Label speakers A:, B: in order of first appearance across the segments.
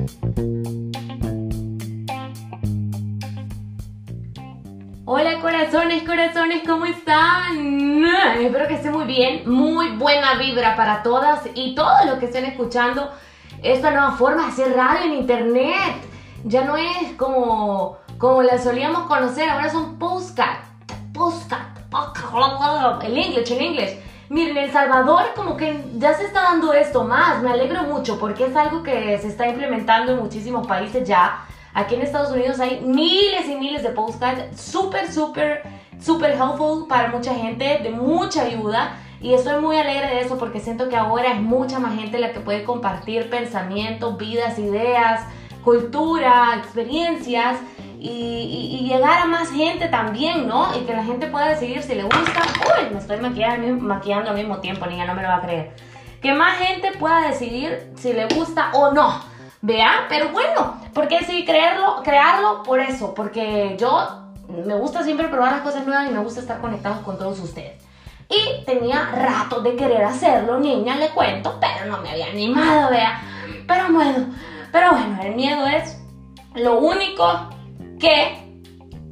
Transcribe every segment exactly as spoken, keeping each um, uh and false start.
A: Hola corazones, corazones, ¿cómo están? Espero que estén muy bien, muy buena vibra para todas y todos los que estén escuchando esta nueva forma de hacer radio en internet. Ya no es como, como la solíamos conocer, ahora son postcard, postcard, el inglés, el inglés. Miren, El Salvador como que ya se está dando esto más, me alegro mucho porque es algo que se está implementando en muchísimos países ya. Aquí en Estados Unidos hay miles y miles de postcards súper, súper, súper helpful para mucha gente, de mucha ayuda. Y estoy muy alegre de eso porque siento que ahora es mucha más gente la que puede compartir pensamientos, vidas, ideas, cultura, experiencias y, y, y llegar a más gente también, ¿no? Y que la gente pueda decidir si le gusta. Uy, me estoy maquillando, maquillando al mismo tiempo, niña, no me lo va a creer. Que más gente pueda decidir si le gusta o no. Vea, pero bueno, ¿por qué decidí creerlo, crearlo? Por eso, porque yo me gusta siempre probar las cosas nuevas y me gusta estar conectados con todos ustedes. Y tenía rato de querer hacerlo, niña, le cuento, pero no me había animado, vea. Pero bueno, pero bueno, el miedo es lo único que,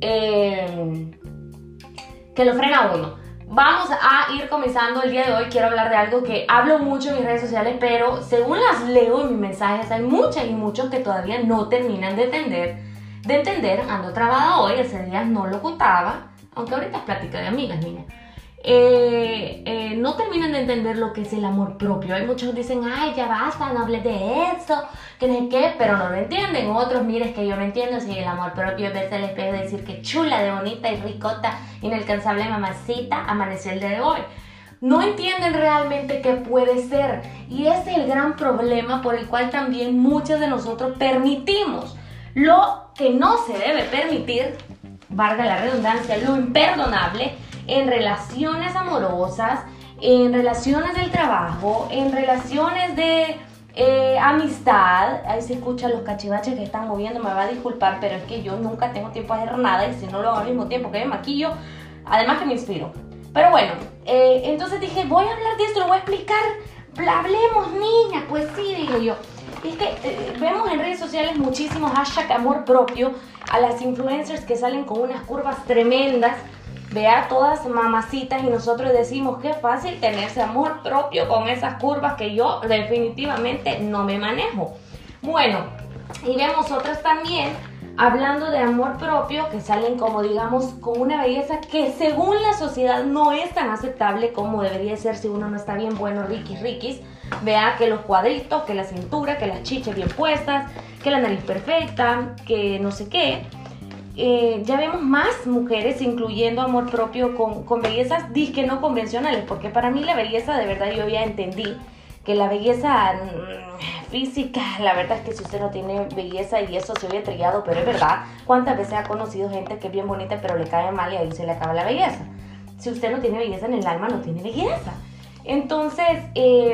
A: eh, que lo frena a uno. Vamos a ir comenzando el día de hoy. Quiero hablar de algo que hablo mucho en mis redes sociales, pero según las leo en mis mensajes, hay muchas y muchos que todavía no terminan de entender. De entender, ando trabada hoy, ese día no lo contaba, aunque ahorita es plática de amigas, niña. Eh, eh, no terminan de entender lo que es el amor propio. Hay muchos que dicen, ay, ya basta, no hables de eso, que no sé qué, pero no lo entienden. Otros, mires que yo no entiendo, si el amor propio es verse al espejo y decir que chula, de bonita y ricota, inalcanzable mamacita, amaneció el día de hoy. No entienden realmente qué puede ser, y ese es el gran problema por el cual también muchos de nosotros permitimos lo que no se debe permitir, valga la redundancia, lo imperdonable, en relaciones amorosas, en relaciones del trabajo, en relaciones de eh, amistad. Ahí se escuchan los cachivaches que están moviendo, me va a disculpar, pero es que yo nunca tengo tiempo de hacer nada y si no lo hago al mismo tiempo que me maquillo, además que me inspiro. Pero bueno, eh, entonces dije, voy a hablar de esto, lo voy a explicar, hablemos niña, pues sí, dije yo. Es que eh, vemos en redes sociales muchísimos hashtag amor propio, a las influencers que salen con unas curvas tremendas, vea, todas mamacitas, y nosotros decimos qué fácil tenerse amor propio con esas curvas que yo definitivamente no me manejo. Bueno, y vemos otras también hablando de amor propio que salen como digamos con una belleza que según la sociedad no es tan aceptable como debería ser si uno no está bien bueno, riquis, riquis. Vea que los cuadritos, que la cintura, que las chichas bien puestas, que la nariz perfecta, que no sé qué. Eh, ya vemos más mujeres incluyendo amor propio con, con bellezas disque no convencionales, porque para mí la belleza, de verdad, yo ya entendí que la belleza mmm, física, la verdad es que si usted no tiene belleza, y eso se oye trillado, pero es verdad, ¿cuántas veces ha conocido gente que es bien bonita pero le cae mal y ahí se le acaba la belleza? Si usted no tiene belleza en el alma, no tiene belleza. Entonces, eh,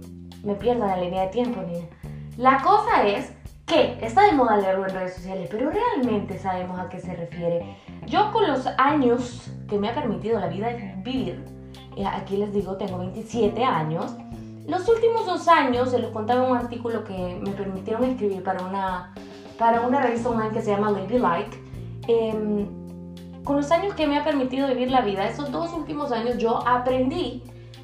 A: me pierdo la línea de tiempo, niña. La cosa es que está de moda leerlo en redes sociales, pero realmente sabemos a qué se refiere. Yo con los años que me ha permitido la vida vivir, aquí les digo, tengo veintisiete años, los últimos dos años, se los contaba en un artículo que me permitieron escribir para una, para una revista online que se llama Ladylike, eh, con los años que me ha permitido vivir la vida, esos dos últimos años yo aprendí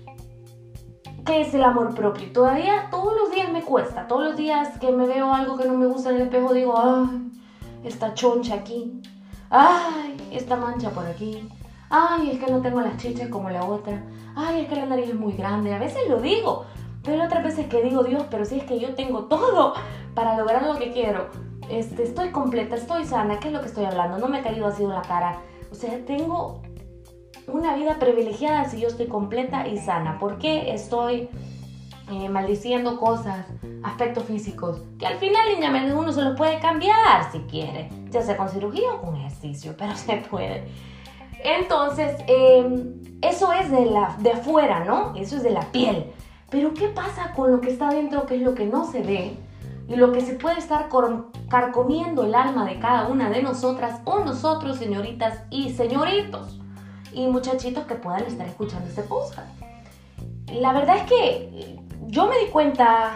A: ¿qué es el amor propio? Todavía todos los días me cuesta, todos los días que me veo algo que no me gusta en el espejo digo, ay, esta choncha aquí, ay, esta mancha por aquí, ay, es que no tengo las chichas como la otra, ay, es que la nariz es muy grande, a veces lo digo, pero otras veces que digo, Dios, pero si es que yo tengo todo para lograr lo que quiero, este, estoy completa, estoy sana, ¿qué es lo que estoy hablando? No me ha caído ácido en la cara, o sea, tengo una vida privilegiada si yo estoy completa y sana. ¿Por qué estoy eh, maldiciendo cosas, aspectos físicos? Que al final, niñamente, uno se los puede cambiar si quiere, ya sea con cirugía o con ejercicio, pero se puede. Entonces, eh, eso es de, la, de afuera, ¿no? Eso es de la piel. Pero ¿qué pasa con lo que está dentro, que es lo que no se ve? Y lo que se puede estar carcomiendo el alma de cada una de nosotras o nosotros, señoritas y señoritos, y muchachitos que puedan estar escuchando este podcast. La verdad es que yo me di cuenta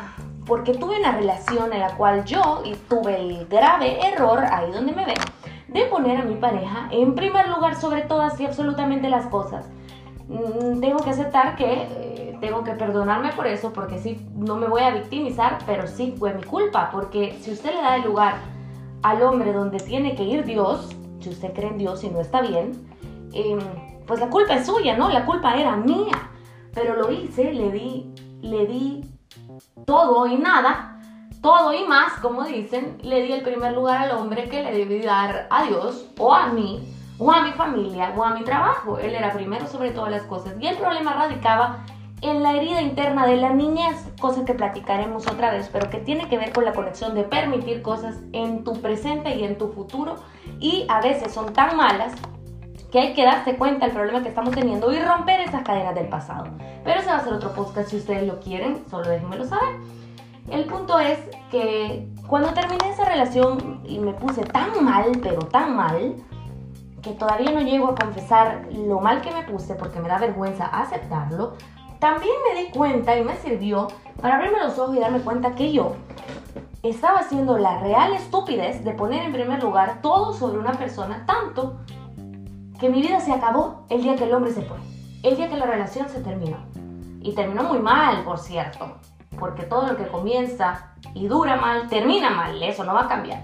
A: porque tuve una relación en la cual yo y tuve el grave error, ahí donde me ven, de poner a mi pareja en primer lugar sobre todas y absolutamente las cosas. Mm, tengo que aceptar que eh, tengo que perdonarme por eso, porque sí, no me voy a victimizar, pero sí fue mi culpa, porque si usted le da el lugar al hombre donde tiene que ir Dios, si usted cree en Dios y no está bien, eh, pues la culpa es suya, ¿no? La culpa era mía, pero lo hice, le di, le di todo y nada, todo y más, como dicen, le di el primer lugar al hombre que le debí dar a Dios, o a mí, o a mi familia, o a mi trabajo. Él era primero sobre todas las cosas, y el problema radicaba en la herida interna de la niñez, cosa que platicaremos otra vez, pero que tiene que ver con la conexión de permitir cosas en tu presente y en tu futuro, y a veces son tan malas que hay que darse cuenta del problema que estamos teniendo y romper esas cadenas del pasado. Pero ese va a ser otro podcast si ustedes lo quieren, solo déjenmelo saber. El punto es que cuando terminé esa relación y me puse tan mal, pero tan mal, que todavía no llego a confesar lo mal que me puse porque me da vergüenza aceptarlo, también me di cuenta y me sirvió para abrirme los ojos y darme cuenta que yo estaba haciendo la real estupidez de poner en primer lugar todo sobre una persona, tanto que mi vida se acabó el día que el hombre se fue, el día que la relación se terminó. Y terminó muy mal, por cierto, porque todo lo que comienza y dura mal, termina mal, eso no va a cambiar.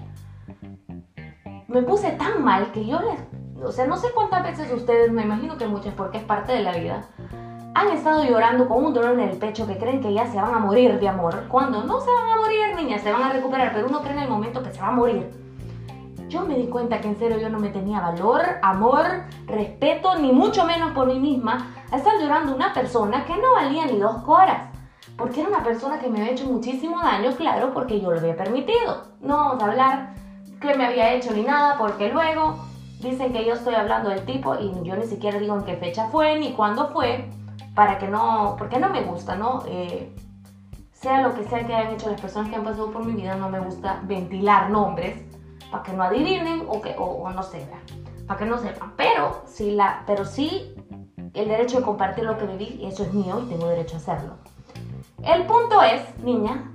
A: Me puse tan mal que yo les... O sea, no sé cuántas veces ustedes, me imagino que muchas porque es parte de la vida, han estado llorando con un dolor en el pecho que creen que ya se van a morir de amor, cuando no se van a morir, niñas, se van a recuperar, pero uno cree en el momento que se va a morir. Yo me di cuenta que en serio yo no me tenía valor, amor, respeto, ni mucho menos por mí misma, a estar llorando una persona que no valía ni dos coras, porque era una persona que me había hecho muchísimo daño, claro, porque yo lo había permitido. No vamos a hablar que me había hecho ni nada, porque luego dicen que yo estoy hablando del tipo y yo ni siquiera digo en qué fecha fue, ni cuándo fue, para que no, porque no me gusta, ¿no? Eh, sea lo que sea que hayan hecho las personas que han pasado por mi vida, no me gusta ventilar nombres, para que no adivinen o, que, o, o no sepan, para que no sepan, pero sí, la, pero sí el derecho de compartir lo que viví, y eso es mío y tengo derecho a hacerlo. El punto es, niña,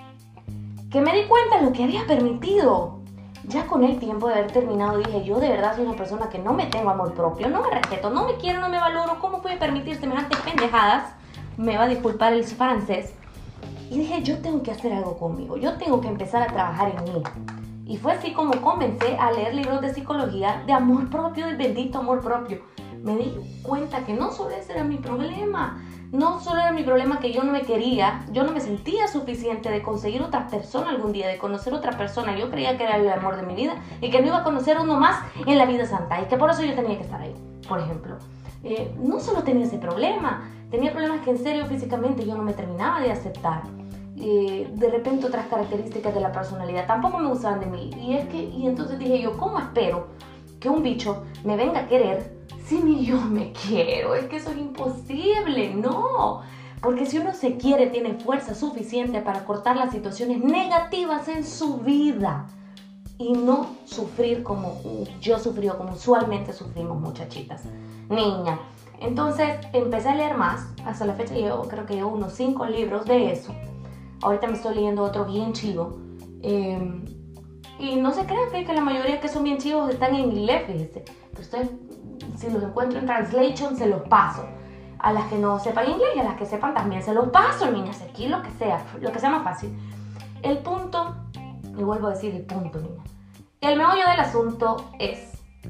A: que me di cuenta de lo que había permitido. Ya con el tiempo de haber terminado dije, yo de verdad soy una persona que no me tengo amor propio, no me respeto, no me quiero, no me valoro, ¿cómo pude permitir semejantes pendejadas? Me va a disculpar el francés. Y dije, yo tengo que hacer algo conmigo, yo tengo que empezar a trabajar en mí. Y fue así como comencé a leer libros de psicología, de amor propio, del bendito amor propio. Me di cuenta que no solo ese era mi problema, no solo era mi problema que yo no me quería, yo no me sentía suficiente de conseguir otra persona algún día, de conocer otra persona. Yo creía que era el amor de mi vida y que no iba a conocer uno más en la vida santa y que por eso yo tenía que estar ahí, por ejemplo. Eh, no solo tenía ese problema, tenía problemas que en serio físicamente yo no me terminaba de aceptar. Eh, de repente otras características de la personalidad tampoco me gustaban de mí. Y es que, y entonces dije yo, ¿cómo espero que un bicho me venga a querer si ni yo me quiero? Es que eso es imposible, no. Porque si uno se quiere, tiene fuerza suficiente para cortar las situaciones negativas en su vida y no sufrir como yo sufrí o como usualmente sufrimos muchachitas, niña. Entonces empecé a leer más. Hasta la fecha yo creo que llevo unos cinco libros de eso. Ahorita me estoy leyendo otro bien chivo. Eh, y no se crean que la mayoría que son bien chivos están en inglés, fíjense. Pero ustedes, si los encuentro en translation, se los paso. A las que no sepan inglés y a las que sepan también se los paso, niñas. Aquí lo que sea, lo que sea más fácil. El punto, y vuelvo a decir el punto, niña. El meollo del asunto es,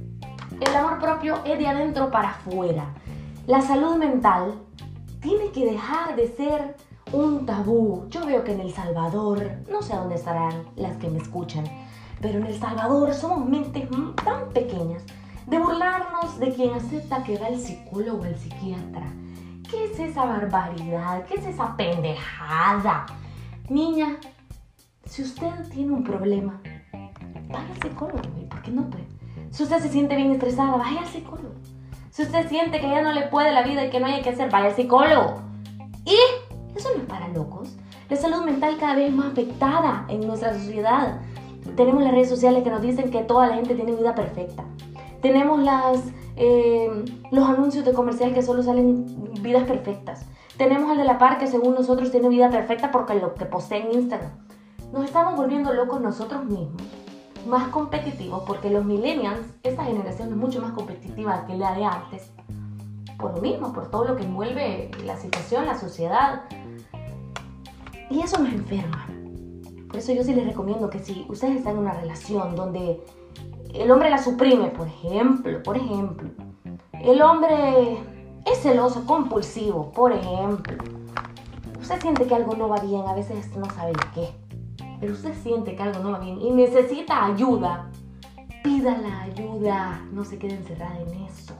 A: el amor propio es de adentro para afuera. La salud mental tiene que dejar de ser un tabú. Yo veo que en El Salvador, no sé dónde estarán las que me escuchan, pero en El Salvador somos mentes tan pequeñas de burlarnos de quien acepta que va al psicólogo o al psiquiatra. ¿Qué es esa barbaridad? ¿Qué es esa pendejada? Niña, si usted tiene un problema, vaya al psicólogo. ¿Y por qué no puede? Si usted se siente bien estresada, vaya al psicólogo. Si usted siente que ya no le puede la vida y que no hay que hacer, vaya al psicólogo. Y eso no es para locos. La salud mental cada vez más afectada en nuestra sociedad. Tenemos las redes sociales que nos dicen que toda la gente tiene vida perfecta. Tenemos las, eh, los anuncios de comercial que solo salen vidas perfectas. tenemos al de la par que según nosotros tiene vida perfecta porque lo que postea en Instagram. Nos estamos volviendo locos nosotros mismos, más competitivos, porque los millennials, esta generación es mucho más competitiva que la de antes, por lo mismo, por todo lo que envuelve la situación, la sociedad, y eso nos enferma. Por eso yo sí les recomiendo que si ustedes están en una relación donde el hombre la suprime, por ejemplo, por ejemplo, el hombre es celoso, compulsivo, por ejemplo, usted siente que algo no va bien, a veces no sabe de qué, pero usted siente que algo no va bien y necesita ayuda, pídala ayuda, no se quede encerrada en eso,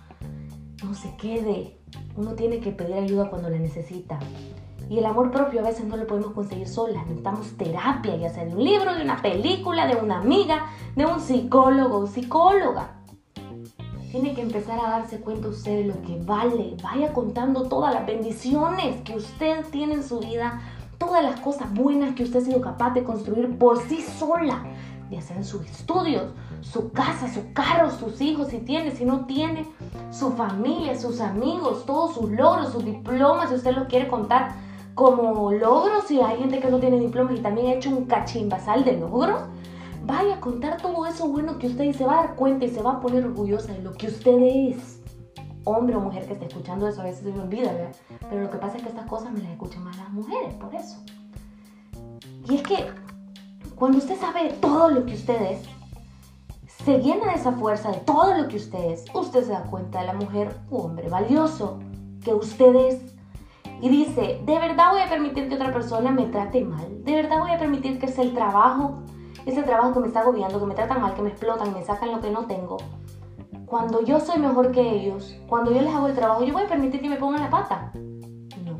A: no se quede, uno tiene que pedir ayuda cuando la necesita. Y el amor propio a veces no lo podemos conseguir solas, necesitamos terapia, ya sea de un libro, de una película, de una amiga, de un psicólogo o psicóloga. Tiene que empezar a darse cuenta usted de lo que vale, vaya contando todas las bendiciones que usted tiene en su vida, todas las cosas buenas que usted ha sido capaz de construir por sí sola, ya sea en sus estudios, su casa, su carro, sus hijos, si tiene, si no tiene, su familia, sus amigos, todos sus logros, sus diplomas, si usted lo quiere contar como logros, y hay gente que no tiene diplomas y también ha hecho un cachimbasal de logros, vaya a contar todo eso bueno que usted y se va a dar cuenta y se va a poner orgullosa de lo que usted es. Hombre o mujer que esté escuchando eso, a veces se me olvida, ¿verdad? Pero lo que pasa es que estas cosas me las escuchan más las mujeres, por eso. Y es que cuando usted sabe todo lo que usted es, se llena de esa fuerza de todo lo que usted es, usted se da cuenta de la mujer u hombre valioso que usted es. Y dice, ¿de verdad voy a permitir que otra persona me trate mal? ¿De verdad voy a permitir que es el trabajo, ese trabajo que me está agobiando, que me tratan mal, que me explotan, que me sacan lo que no tengo? Cuando yo soy mejor que ellos, cuando yo les hago el trabajo, ¿yo voy a permitir que me pongan la pata? No.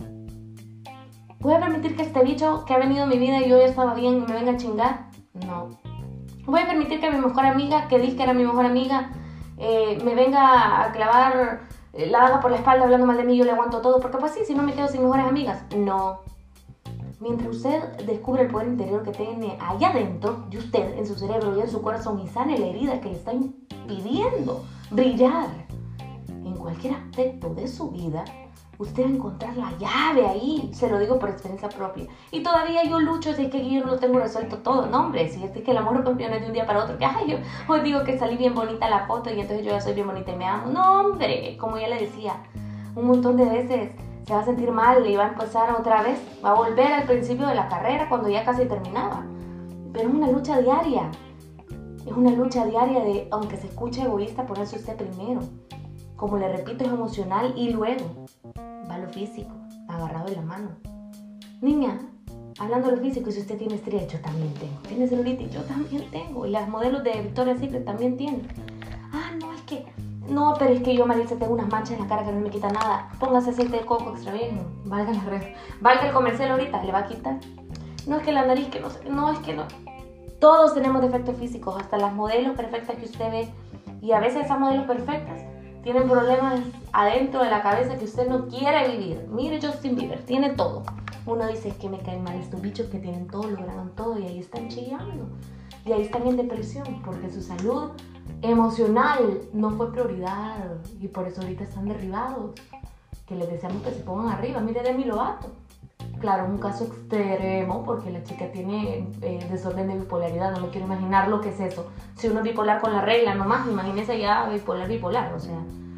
A: ¿Voy a permitir que este bicho que ha venido a mi vida y yo ya estaba bien me venga a chingar? No. ¿Voy a permitir que mi mejor amiga, que dice que era mi mejor amiga, eh, me venga a clavar la daga por la espalda hablando mal de mí y yo le aguanto todo? Porque pues sí, si no me quedo sin mejores amigas. No. Mientras usted descubre el poder interior que tiene allá adentro de usted, en su cerebro y en su corazón, y sane la herida que le está impidiendo brillar en cualquier aspecto de su vida, usted va a encontrar la llave ahí. Se lo digo por experiencia propia. Y todavía yo lucho, así que yo no lo tengo resuelto todo. No, hombre, si es que el amor propio no es de un día para otro. Que ay, yo hoy digo que salí bien bonita la foto y entonces yo ya soy bien bonita y me amo. No, hombre, como ya le decía, un montón de veces se va a sentir mal y va a empezar otra vez. Va a volver al principio de la carrera cuando ya casi terminaba. Pero es una lucha diaria. Es una lucha diaria de, aunque se escuche egoísta, ponerse usted primero. Como le repito, es emocional y luego va lo físico, agarrado de la mano. Niña, hablando de lo físico, si usted tiene estrías, yo también tengo. Tiene celulitis, yo también tengo. Y las modelos de Victoria's Secret también tienen. Ah, no, es que... No, pero es que yo, Marisa, tengo unas manchas en la cara que no me quita nada. Póngase aceite de coco extra virgen. Valga la red. Valga el comercial ahorita, le va a quitar. No, es que la nariz, que no sé. No, es que no. Todos tenemos defectos físicos, hasta las modelos perfectas que usted ve. Y a veces esas modelos perfectas tienen problemas adentro de la cabeza que usted no quiere vivir. Mire Justin Bieber, tiene todo. Uno dice, es que me caen mal estos bichos que tienen todo, lograron todo, y ahí están chillando. Y ahí están en depresión, porque su salud emocional no fue prioridad. Y por eso ahorita están derribados. Que les deseamos que se pongan arriba. Mire Demi Lovato. Claro, un caso extremo, porque la chica tiene eh, desorden de bipolaridad. No me quiero imaginar lo que es eso. Si uno es bipolar con la regla nomás, imagínese ya bipolar, bipolar. O sea,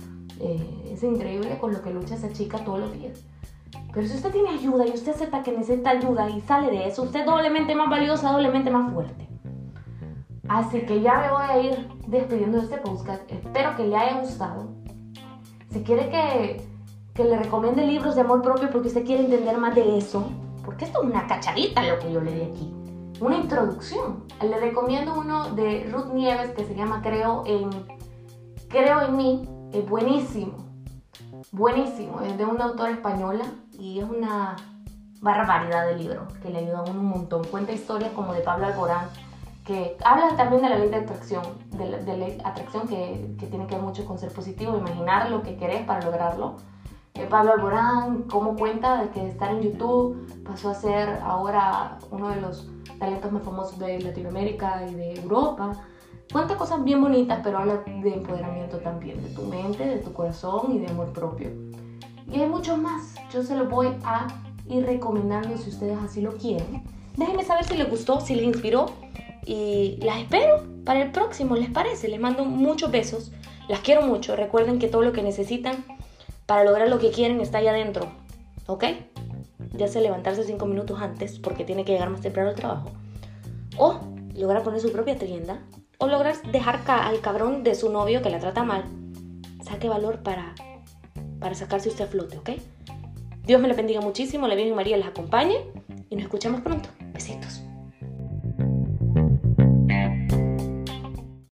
A: eh, es increíble con lo que lucha esa chica todos los días. Pero si usted tiene ayuda y usted acepta que necesita ayuda y sale de eso, usted es doblemente más valiosa, doblemente más fuerte. Así que ya me voy a ir despidiendo de este podcast. Espero que le haya gustado. Si quiere que... que le recomiende libros de amor propio porque usted quiere entender más de eso, porque esto es una cacharita lo que yo le di aquí, una introducción. Le recomiendo uno de Ruth Nieves que se llama Creo en, Creo en mí. Es buenísimo, buenísimo, es de una autora española y es una barbaridad de libro que le ayuda a uno un montón. Cuenta historias como de Pablo Alborán, que habla también de la ley de atracción, de la, de la atracción que, que tiene que ver mucho con ser positivo, imaginar lo que querés para lograrlo. Pablo Alborán, cómo cuenta de que estar en YouTube pasó a ser ahora uno de los talentos más famosos de Latinoamérica y de Europa. Cuenta cosas bien bonitas, pero habla de empoderamiento también, de tu mente, de tu corazón y de amor propio. Y hay muchos más. Yo se los voy a ir recomendando si ustedes así lo quieren. Déjenme saber si les gustó, si les inspiró. Y las espero para el próximo, ¿les parece? Les mando muchos besos. Las quiero mucho. Recuerden que todo lo que necesitan para lograr lo que quieren está allá adentro. ¿Ok? Ya sea levantarse cinco minutos antes porque tiene que llegar más temprano al trabajo. O lograr poner su propia tienda. O lograr dejar ca- al cabrón de su novio que la trata mal. Saque valor para, para sacarse usted a flote, ¿ok? Dios me la bendiga muchísimo. La Virgen María les acompañe. Y nos escuchamos pronto. Besitos.